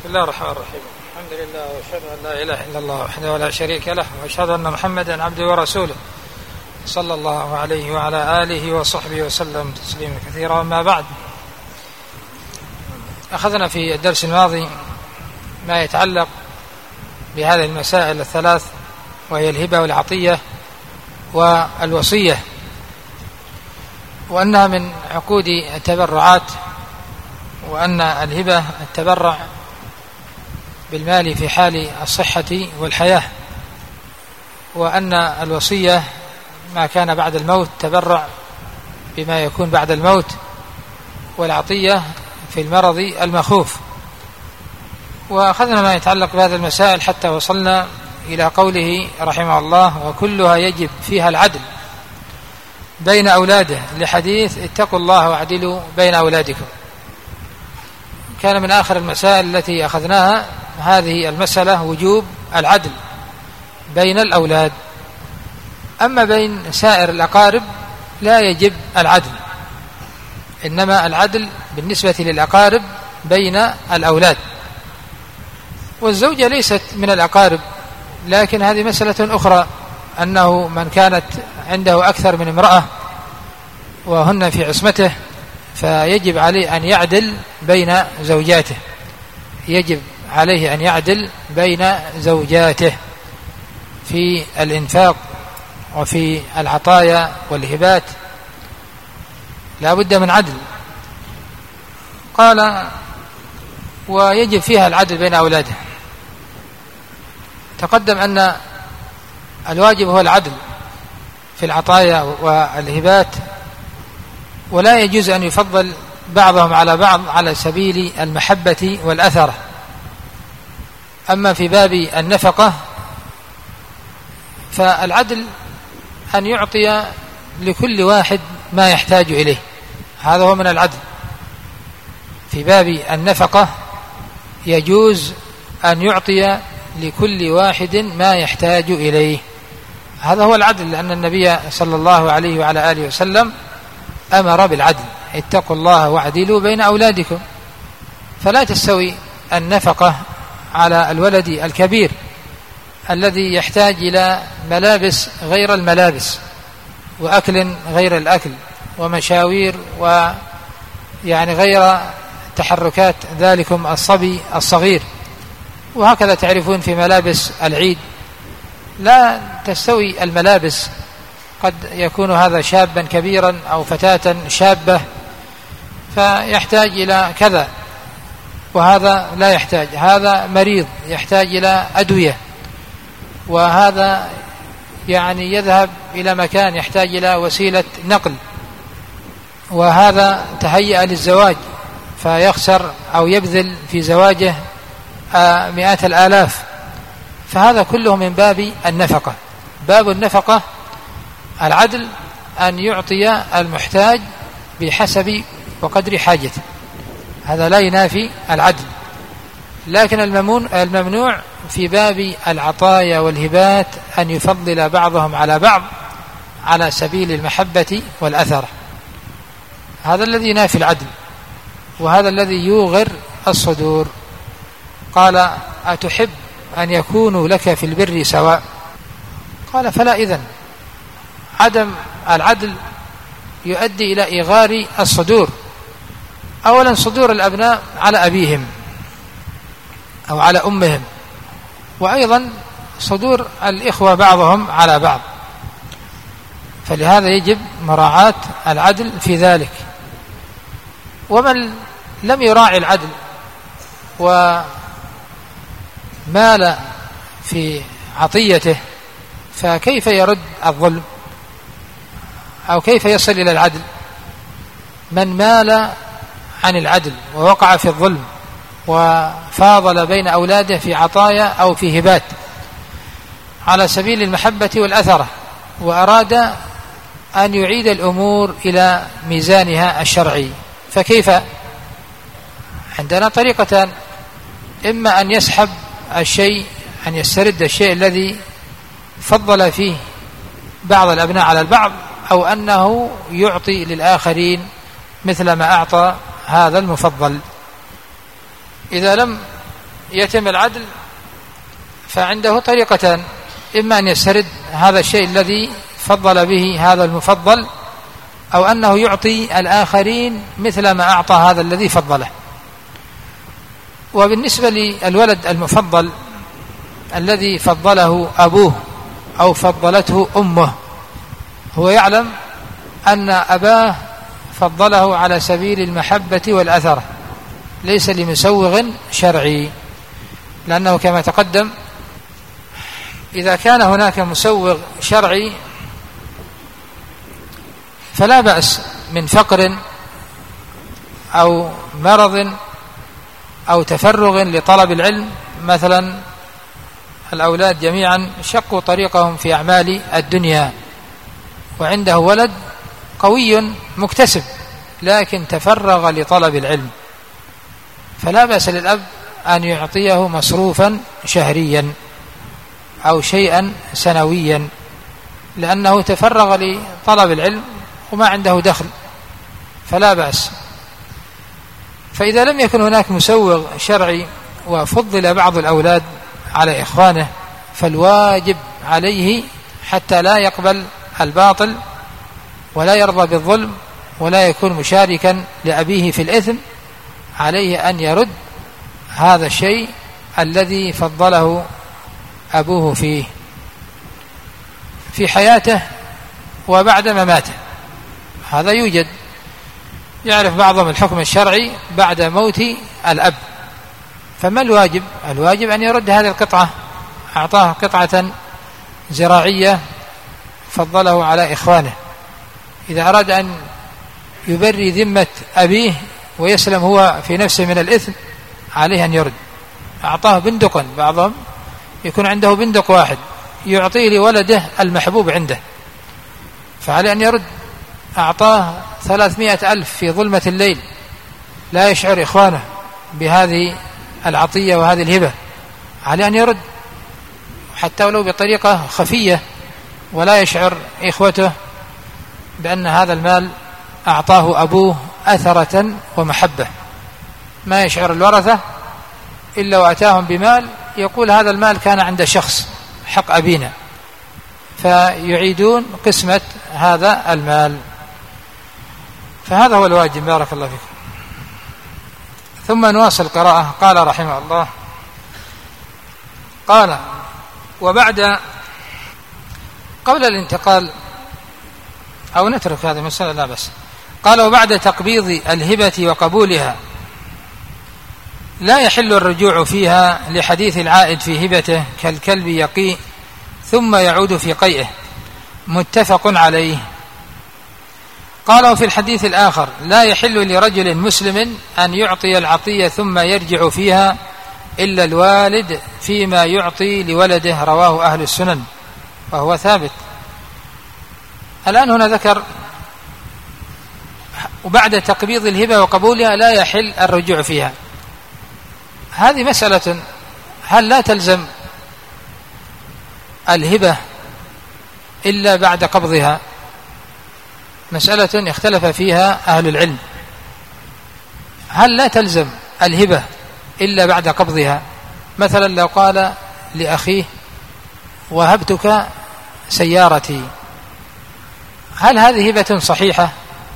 بسم الله الرحمن الرحيم. الحمد لله وأشهد أن لا إله إلا الله وحده ولا شريك له، وأشهد أن محمدا عبده ورسوله صلى الله عليه وعلى آله وصحبه وسلم تسليما كثيرا. أما بعد، أخذنا في الدرس الماضي ما يتعلق بهذه المسائل الثلاث، وهي الهبة والعطية والوصية، وأنها من عقود التبرعات، وأن الهبة التبرع بالمال في حال الصحة والحياة، وأن الوصية ما كان بعد الموت تبرع بما يكون بعد الموت، والعطية في المرض المخوف. وأخذنا ما يتعلق بهذه المسائل حتى وصلنا إلى قوله رحمه الله: وكلها يجب فيها العدل بين أولاده، لحديث اتقوا الله واعدلوا بين أولادكم. كان من آخر المسائل التي أخذناها هذه المسألة وجوب العدل بين الأولاد. أما بين سائر الأقارب لا يجب العدل، إنما العدل بالنسبة للأقارب بين الأولاد. والزوجة ليست من الأقارب، لكن هذه مسألة أخرى، أنه من كانت عنده أكثر من امرأة وهن في عصمته فيجب عليه أن يعدل بين زوجاته، يجب عليه أن يعدل بين زوجاته في الإنفاق وفي العطايا والهبات، لا بد من عدل. قال: ويجب فيها العدل بين أولاده. تقدم أن الواجب هو العدل في العطايا والهبات، ولا يجوز أن يفضل بعضهم على بعض على سبيل المحبة والأثرة. أما في باب النفقة فالعدل أن يعطي لكل واحد ما يحتاج إليه، هذا هو من العدل. في باب النفقة يجوز أن يعطي لكل واحد ما يحتاج إليه، هذا هو العدل، لأن النبي صلى الله عليه وعلى آله وسلم أمر بالعدل: اتقوا الله واعدلوا بين أولادكم. فلا تستوي النفقة على الولد الكبير الذي يحتاج إلى ملابس غير الملابس، وأكل غير الأكل، ومشاوير ويعني غير تحركات ذلكم الصبي الصغير. وهكذا تعرفون في ملابس العيد لا تستوي الملابس، قد يكون هذا شابا كبيرا أو فتاة شابة فيحتاج إلى كذا، وهذا لا يحتاج، هذا مريض يحتاج إلى أدوية، وهذا يعني يذهب إلى مكان يحتاج إلى وسيلة نقل، وهذا تهيأ للزواج فيخسر أو يبذل في زواجه مئات الآلاف. فهذا كله من باب النفقة. باب النفقة العدل أن يعطي المحتاج بحسب وقدر حاجته، هذا لا ينافي العدل. لكن الممنوع في باب العطايا والهبات أن يفضل بعضهم على بعض على سبيل المحبة والأثرة، هذا الذي ينافي العدل، وهذا الذي يوغر الصدور. قال: أتحب أن يكونوا لك في البر سواء؟ قال: فلا إذن. عدم العدل يؤدي إلى إيغار الصدور. أولا صدور الأبناء على أبيهم أو على أمهم، وأيضا صدور الإخوة بعضهم على بعض، فلهذا يجب مراعاة العدل في ذلك. ومن لم يراعي العدل ومال في عطيته فكيف يرد الظلم أو كيف يصل إلى العدل؟ من مال عن العدل ووقع في الظلم وفاضل بين أولاده في عطايا أو في هبات على سبيل المحبة والأثرة، وأراد أن يعيد الأمور إلى ميزانها الشرعي، فكيف؟ عندنا طريقتان: إما أن يسحب الشيء، أن يسترد الشيء الذي فضل فيه بعض الأبناء على البعض، أو أنه يعطي للآخرين مثل ما أعطى هذا المفضل. إذا لم يتم العدل فعنده طريقتان: إما أن يسترد هذا الشيء الذي فضل به هذا المفضل، أو أنه يعطي الآخرين مثل ما أعطى هذا الذي فضله. وبالنسبة للولد المفضل الذي فضله أبوه أو فضلته أمه، هو يعلم أن أباه فضله على سبيل المحبة والأثر، ليس لمسوغ شرعي، لأنه كما تقدم إذا كان هناك مسوغ شرعي فلا بأس من فقر أو مرض أو تفرغ لطلب العلم. مثلا الأولاد جميعا شقوا طريقهم في أعمال الدنيا، وعنده ولد قوي مكتسب لكن تفرغ لطلب العلم، فلا بأس للأب أن يعطيه مصروفا شهريا أو شيئا سنويا، لأنه تفرغ لطلب العلم وما عنده دخل، فلا بأس. فإذا لم يكن هناك مسوغ شرعي وفضل بعض الأولاد على إخوانه، فالواجب عليه حتى لا يقبل الباطل ولا يرضى بالظلم ولا يكون مشاركا لأبيه في الإثم، عليه أن يرد هذا الشيء الذي فضله أبوه فيه في حياته وبعد مماته. هذا يوجد، يعرف بعضهم الحكم الشرعي بعد موت الأب، فما الواجب؟ الواجب أن يرد هذه القطعة، أعطاه قطعة زراعية فضله على إخوانه. إذا أراد أن يبري ذمة أبيه ويسلم هو في نفسه من الإثم عليه أن يرد. أعطاه بندقا، بعضهم يكون عنده بندق واحد يعطيه لولده المحبوب عنده، فعليه أن يرد. أعطاه 300,000 في ظلمة الليل، لا يشعر إخوانه بهذه العطية وهذه الهبة، عليه أن يرد حتى ولو بطريقة خفية، ولا يشعر إخوته بأن هذا المال أعطاه أبوه أثرة ومحبة. ما يشعر الورثة إلا وأتاهم بمال يقول هذا المال كان عند شخص حق أبينا، فيعيدون قسمة هذا المال. فهذا هو الواجب. بارك الله فيكم. ثم نواصل القراءة. قال رحمه الله: قال وبعد، قبل الانتقال أو نترك هذه المسألة لا بس. قال وبعد تقبيض الهبة وقبولها لا يحل الرجوع فيها، لحديث العائد في هبته كالكلب يقيء ثم يعود في قيئه، متفق عليه. قال وفي الحديث الآخر: لا يحل لرجل مسلم أن يعطي العطية ثم يرجع فيها إلا الوالد فيما يعطي لولده، رواه أهل السنن، وهو ثابت. الآن هنا ذكر وبعد تقبيض الهبة وقبولها لا يحل الرجوع فيها. هذه مسألة، هل لا تلزم الهبة إلا بعد قبضها؟ مسألة اختلف فيها أهل العلم. هل لا تلزم الهبة إلا بعد قبضها؟ مثلا لو قال لأخيه: وهبتك سيارتي، هل هذه هبة صحيحة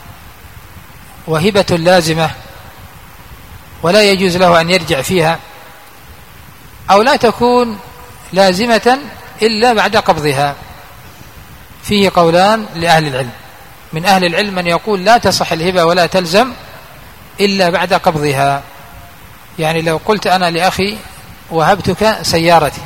وهبة لازمة ولا يجوز له أن يرجع فيها، أو لا تكون لازمة إلا بعد قبضها؟ فيه قولان لأهل العلم. من أهل العلم من يقول لا تصح الهبة ولا تلزم إلا بعد قبضها. يعني لو قلت أنا لأخي: وهبتك سيارتي،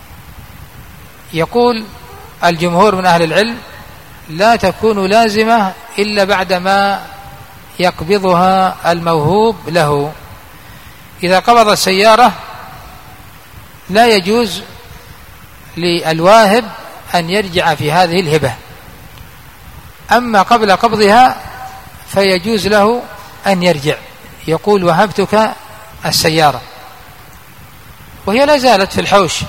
يقول الجمهور من أهل العلم لا تكون لازمة إلا بعدما يقبضها الموهوب له. إذا قبض السيارة لا يجوز للواهب أن يرجع في هذه الهبة، أما قبل قبضها فيجوز له أن يرجع، يقول: وهبتك السيارة، وهي لا زالت في الحوش،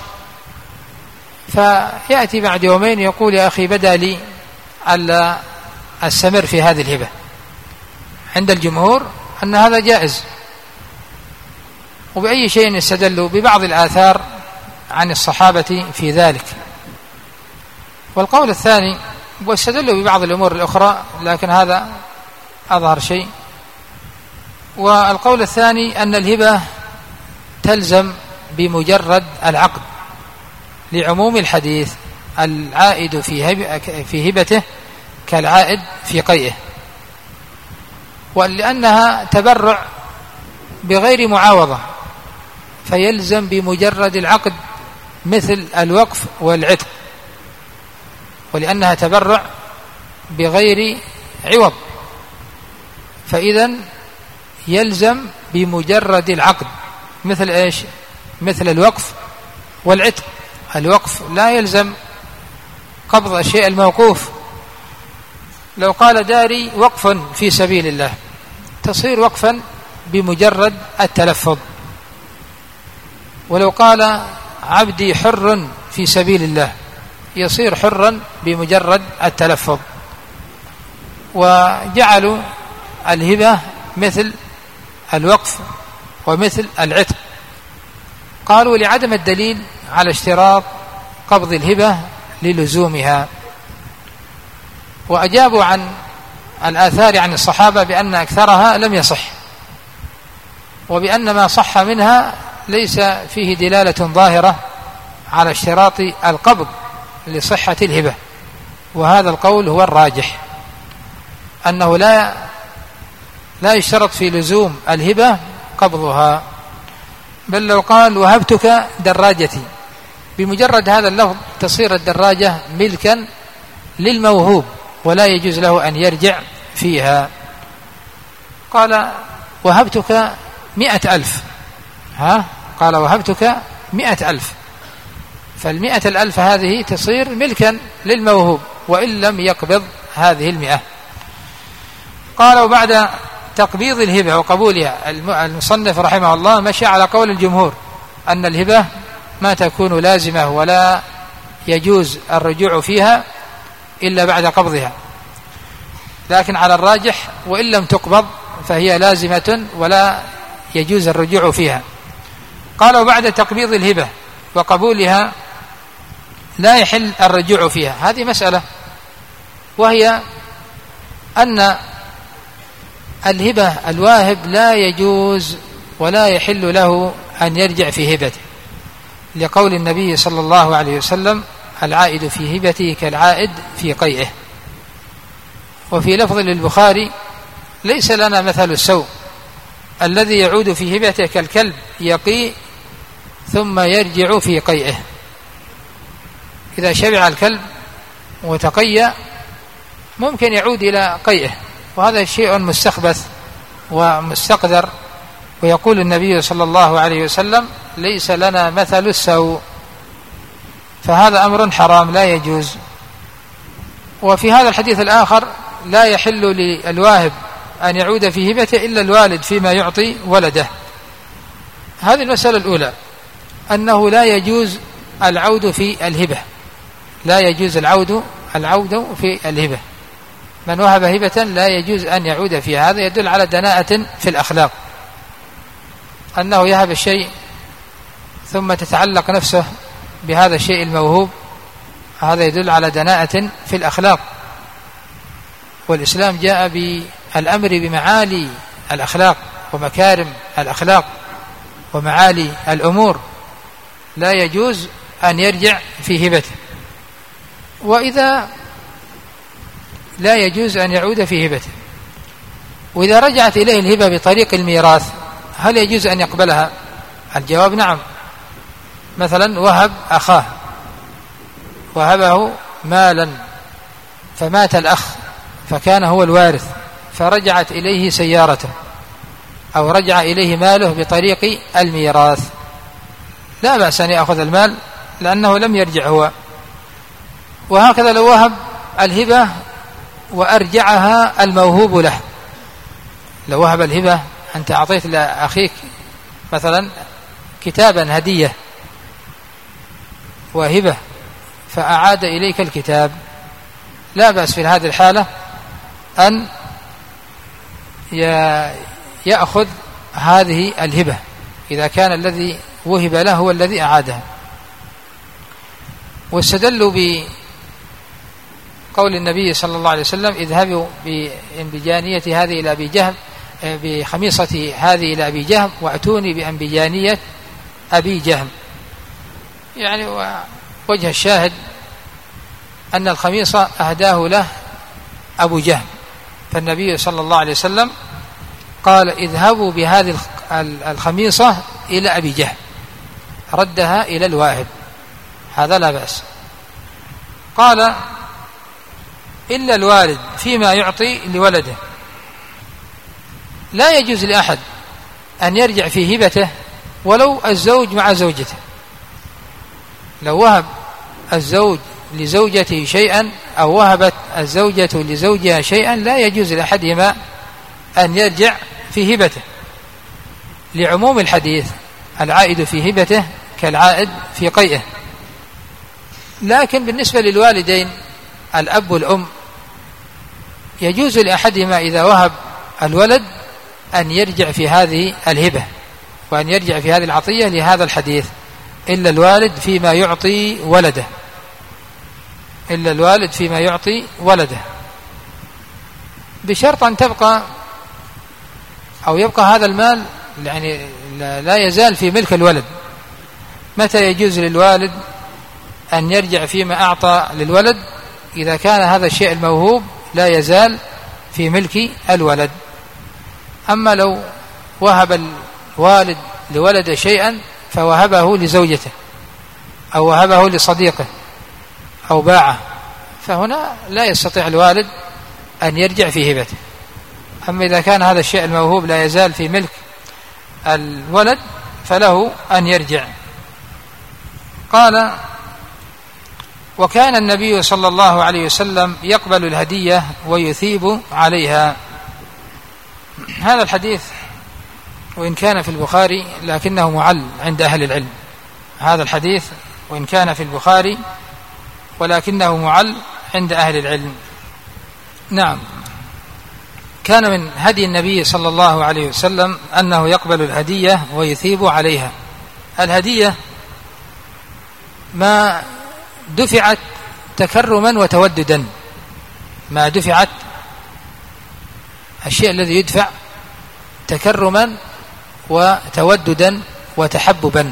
فيأتي بعد يومين يقول: يا أخي بدا لي ألا أستمر في هذه الهبة. عند الجمهور أن هذا جائز، وبأي شيء يستدل؟ ببعض الآثار عن الصحابة في ذلك. والقول الثاني واستدلوا ببعض الأمور الأخرى لكن هذا أظهر شيء. والقول الثاني أن الهبة تلزم بمجرد العقد لعموم الحديث: العائد في هبته كالعائد في قيئه، ولأنها تبرع بغير معاوضة فيلزم بمجرد العقد مثل الوقف والعتق، ولأنها تبرع بغير عوض فإذا يلزم بمجرد العقد مثل إيش؟ مثل الوقف والعتق. الوقف لا يلزم قبض الشيء الموقوف. لو قال داري وقف في سبيل الله تصير وقفا بمجرد التلفظ، ولو قال عبدي حر في سبيل الله يصير حرا بمجرد التلفظ. وجعلوا الهبة مثل الوقف ومثل العتق، قالوا لعدم الدليل على اشتراط قبض الهبة للزومها. وأجابوا عن الآثار عن الصحابة بأن أكثرها لم يصح، وبأن ما صح منها ليس فيه دلالة ظاهرة على اشتراط القبض لصحة الهبة. وهذا القول هو الراجح، أنه لا يشترط في لزوم الهبة قبضها. بل لو قال وهبتك دراجتي بمجرد هذا اللفظ تصير الدراجة ملكا للموهوب ولا يجوز له أن يرجع فيها. قال وهبتك 100,000، قال وهبتك 100,000، ف100,000 هذه تصير ملكا للموهوب وإن لم يقبض هذه 100. قال وبعد تقبيض الهبة وقبولها المصنف رحمه الله مشى على قول الجمهور أن الهبة ما تكون لازمة ولا يجوز الرجوع فيها إلا بعد قبضها، لكن على الراجح وإن لم تقبض فهي لازمة ولا يجوز الرجوع فيها. قال وبعد تقبيض الهبة وقبولها لا يحل الرجوع فيها. هذه مسألة، وهي أن الهبة الواهب لا يجوز ولا يحل له أن يرجع في هبته، لقول النبي صلى الله عليه وسلم العائد في هبته كالعائد في قيئه. وفي لفظ للبخاري ليس لنا مثل السوء الذي يعود في هبته كالكلب يقي ثم يرجع في قيئه. إذا شبع الكلب وتقي ممكن يعود إلى قيئه، وهذا شيء مستخبث ومستقدر. ويقول النبي صلى الله عليه وسلم ليس لنا مثل السوء، فهذا أمر حرام لا يجوز. وفي هذا الحديث الآخر لا يحل للواهب أن يعود في هبته إلا الوالد فيما يعطي ولده. هذه المسألة الأولى، أنه لا يجوز العود في الهبة، لا يجوز العود في الهبة. من وهب هبة لا يجوز أن يعود فيها. هذا يدل على دناءة في الأخلاق، أنه يهب الشيء ثم تتعلق نفسه بهذا الشيء الموهوب، هذا يدل على دناءة في الأخلاق. والإسلام جاء بالأمر بمعالي الأخلاق ومكارم الأخلاق ومعالي الأمور، لا يجوز أن يرجع في هبته. وإذا لا يجوز أن يعود في هبته، وإذا رجعت إليه الهبة بطريق الميراث هل يجوز أن يقبلها؟ الجواب نعم. مثلا وهب أخاه، وهبه مالا فمات الأخ فكان هو الوارث، فرجعت إليه سيارته أو رجع إليه ماله بطريق الميراث، لا بأس أن يأخذ المال لأنه لم يرجع هو. وهكذا لو وهب الهبة وأرجعها الموهوب له، لو وهب الهبة، أنت أعطيت لأخيك مثلا كتابا هدية وهبة فأعاد إليك الكتاب، لا بأس في هذه الحالة أن يأخذ هذه الهبة إذا كان الذي وهب له هو الذي أعادها. واستدلوا بقول النبي صلى الله عليه وسلم: اذهبوا بأنبجانية هذه إلى أبي جهم، بخميصة هذه إلى أبي جهم وأتوني بأنبجانية أبي جهم. يعني وجه الشاهد أن الخميصة أهداه له أبو جهم، فالنبي صلى الله عليه وسلم قال: اذهبوا بهذه الخميصة إلى أبي جهم، ردها إلى الواهب، هذا لا بأس. قال: إلا الوالد فيما يعطي لولده، لا يجوز لأحد أن يرجع في هبته ولو الزوج مع زوجته. لو وهب الزوج لزوجته شيئا أو وهبت الزوجة لزوجها شيئا لا يجوز لأحدهما أن يرجع في هبته، لعموم الحديث: العائد في هبته كالعائد في قيئه. لكن بالنسبة للوالدين الأب والأم يجوز لأحدهما إذا وهب الولد أن يرجع في هذه الهبة وأن يرجع في هذه العطية لهذا الحديث: إلا الوالد فيما يعطي ولده، إلا الوالد فيما يعطي ولده، بشرط أن تبقى أو يبقى هذا المال يعني لا يزال في ملك الولد. متى يجوز للوالد أن يرجع فيما أعطى للولد؟ إذا كان هذا الشيء الموهوب لا يزال في ملك الولد. أما لو وهب الوالد لولد شيئا فوهبه لزوجته أو وهبه لصديقه أو باعه، فهنا لا يستطيع الوالد أن يرجع في هبته. أما إذا كان هذا الشيء الموهوب لا يزال في ملك الولد فله أن يرجع. قال: وكان النبي صلى الله عليه وسلم يقبل الهدية ويثيب عليها. هذا الحديث وإن كان في البخاري لكنه معل عند أهل العلم. هذا الحديث وإن كان في البخاري ولكنه معل عند أهل العلم. نعم، كان من هدي النبي صلى الله عليه وسلم أنه يقبل الهدية ويثيب عليها. الهدية ما دفعت تكرما وتوددا، ما دفعت الشيء الذي يدفع تكرما وتوددا وتحببا.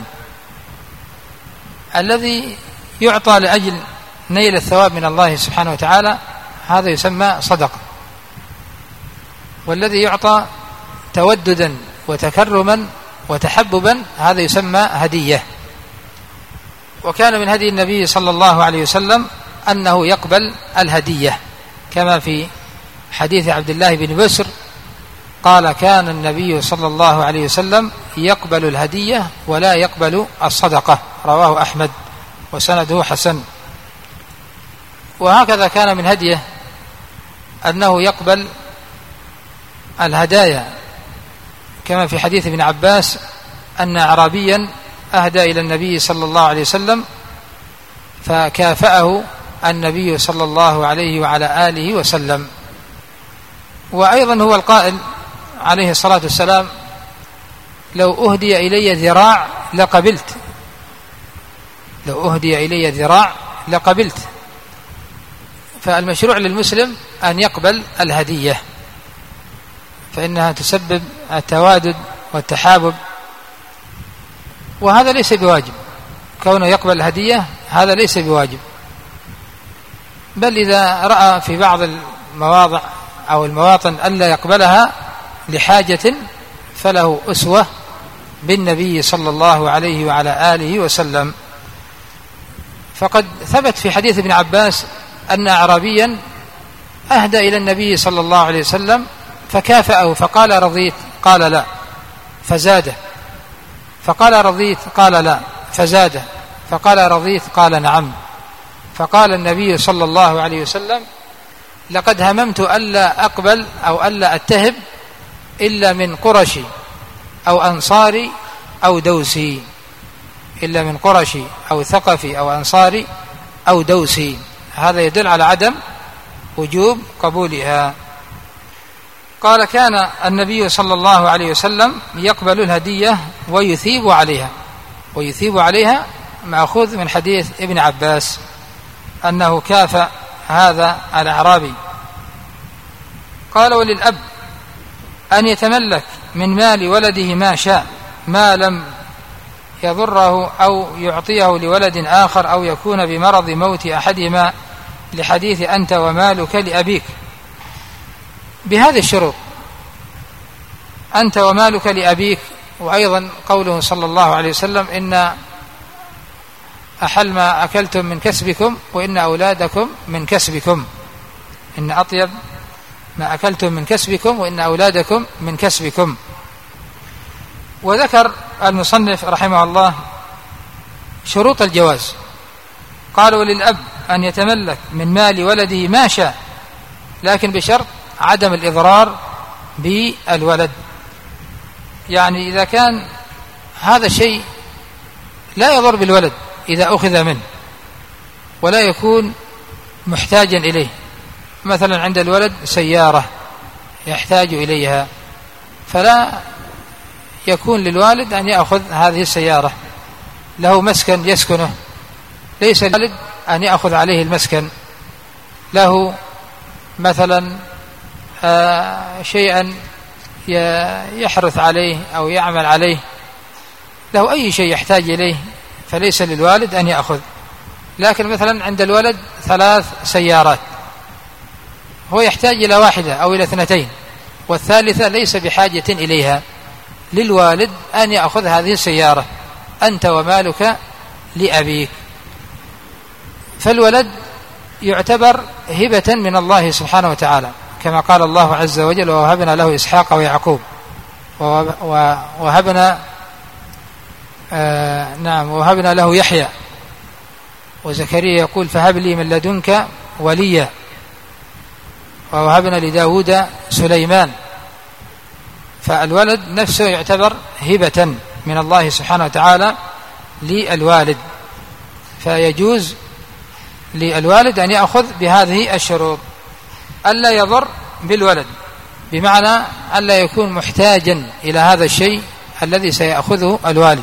الذي يعطى لأجل نيل الثواب من الله سبحانه وتعالى هذا يسمى صدقة، والذي يعطى توددا وتكرما وتحببا هذا يسمى هدية. وكان من هدي النبي صلى الله عليه وسلم أنه يقبل الهدية، كما في حديث عبد الله بن بسر قال: كان النبي صلى الله عليه وسلم يقبل الهدية ولا يقبل الصدقة، رواه أحمد وسنده حسن. وهكذا كان من هديه أنه يقبل الهدايا، كما في حديث ابن عباس أن أعرابيا أهدى إلى النبي صلى الله عليه وسلم فكافأه النبي صلى الله عليه وعلى آله وسلم. وأيضا هو القائل عليه الصلاة والسلام: لو أهدي إلي ذراع لقبلت، لو أهدي إلي ذراع لقبلت. فالمشروع للمسلم أن يقبل الهدية، فإنها تسبب التوادد والتحابب، وهذا ليس بواجب. كونه يقبل الهدية هذا ليس بواجب، بل إذا رأى في بعض المواضع أو المواطن ألا يقبلها لحاجة فله أسوة بالنبي صلى الله عليه وعلى آله وسلم. فقد ثبت في حديث ابن عباس أن أعرابيا أهدى إلى النبي صلى الله عليه وسلم فكافأه فقال: رضيت؟ قال: لا، فزاده. فقال: رضيت؟ قال: لا، فزاده. فقال: رضيت؟ قال: نعم. فقال النبي صلى الله عليه وسلم: لقد هممت ألا أقبل أو ألا أتهب إلا من قرشي أو أنصاري أو دوسي، إلا من قرشي أو ثقفي أو أنصاري أو دوسي. هذا يدل على عدم وجوب قبولها. قال كان النبي صلى الله عليه وسلم يقبل الهدية ويثيب عليها مأخوذ من حديث ابن عباس أنه كافأ هذا الأعرابي. قال وللأب أن يتملك من مال ولده ما شاء ما لم يضره أو يعطيه لولد آخر أو يكون بمرض موت أحدهما لحديث أنت ومالك لأبيك، بهذه الشروط: أنت ومالك لأبيك، وأيضا قوله صلى الله عليه وسلم: إن أحل ما أكلتم من كسبكم وإن أولادكم من كسبكم، إن أطيب ما أكلتم من كسبكم وإن أولادكم من كسبكم. وذكر المصنف رحمه الله شروط الجواز، قال: وللأب أن يتملك من مال ولده ما شاء، لكن بشرط عدم الإضرار بالولد. يعني إذا كان هذا الشيء لا يضر بالولد إذا أخذ منه ولا يكون محتاجا إليه، مثلا عند الولد سيارة يحتاج إليها، فلا يكون للوالد أن يأخذ هذه السيارة، له مسكن يسكنه، ليس للوالد أن يأخذ عليه المسكن، له مثلا شيئا يحرث عليه أو يعمل عليه، له أي شيء يحتاج إليه فليس للوالد أن يأخذ. لكن مثلا عند الولد 3 سيارات، هو يحتاج إلى واحدة أو إلى 2، والثالثة ليس بحاجة إليها، للوالد أن يأخذ هذه السيارة: أنت ومالك لأبيك. فالولد يعتبر هبة من الله سبحانه وتعالى، كما قال الله عز وجل: ووهبنا له إسحاق ويعقوب ووهبنا ووهبنا له يحيى، وزكريا يقول: فهب لي من لدنك وليا، ووهبنا لداود سليمان. فالولد نفسه يعتبر هبة من الله سبحانه وتعالى للوالد، فيجوز للوالد أن يأخذ بهذه الشروط: ألا يضر بالولد، بمعنى ألا يكون محتاجا إلى هذا الشيء الذي سيأخذه الوالد،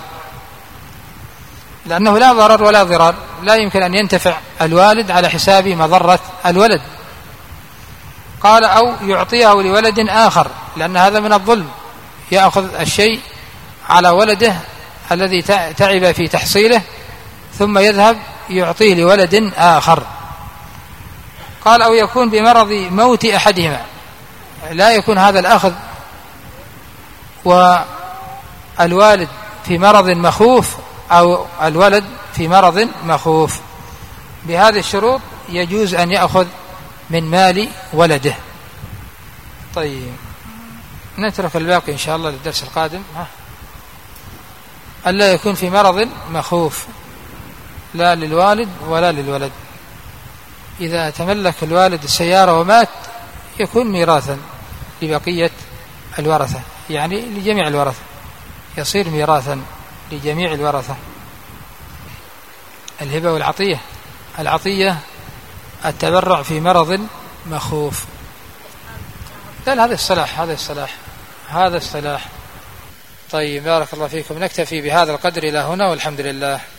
لأنه لا ضرر ولا ضرار، لا يمكن أن ينتفع الوالد على حساب مضرة الولد. قال: أو يعطيه لولد آخر، لأن هذا من الظلم، يأخذ الشيء على ولده الذي تعب في تحصيله ثم يذهب يعطيه لولد آخر. قال: أو يكون بمرض موت أحدهما، لا يكون هذا الأخذ والوالد في مرض مخوف أو الولد في مرض مخوف. بهذه الشروط يجوز أن يأخذ من مال ولده. طيب، نترك الباقي إن شاء الله للدرس القادم. ألا يكون في مرض مخوف، لا للوالد ولا للولد. إذا تملك الوالد السيارة ومات يكون ميراثا لبقية الورثة، يعني لجميع الورثة، يصير ميراثا لجميع الورثة. الهبة والعطية: العطية التبرع في مرض مخوف. هذا الصلاح. طيب، بارك الله فيكم. نكتفي بهذا القدر إلى هنا، والحمد لله.